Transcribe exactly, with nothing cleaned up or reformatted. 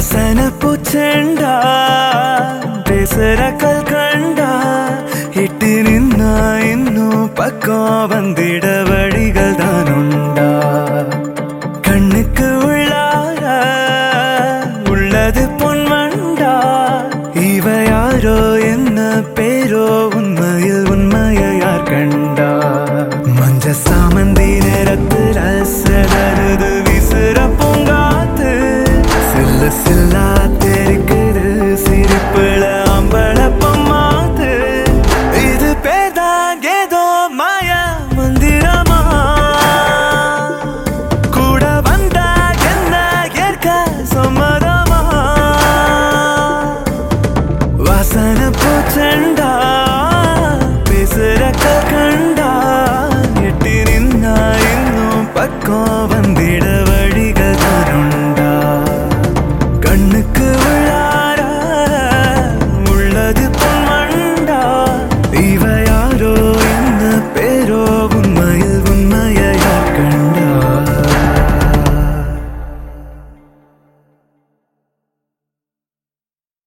வாசன பூச்செண்டா பேசுற கல்கண்டா இட்டு நின்னா இன்னும் பக்கம் வந்திட வழிகள் தான் உண்டா கண்ணுக்கு உள்ளார உள்ளது பொன்வண்டா இவ யாரோ என்ன பேரோ உண்மையில் உண்மையை யார் கண்டா மஞ்ச சாமந்தி நேரத்தில் அசடருது விசிற பூங்காத்து சில்ல சில்லா தெரிக்குது சிரிப்புல அம்பள பொம்மாத்து இது பேர்தான் ஏதோ மாய மந்திரமா கூட வந்தா என்ன ஏற்க சம்மதமா வாசன பூச்செண்டா பேசுற கண்டா எட்டி நின்னா இன்னும் பக்கம் வந்து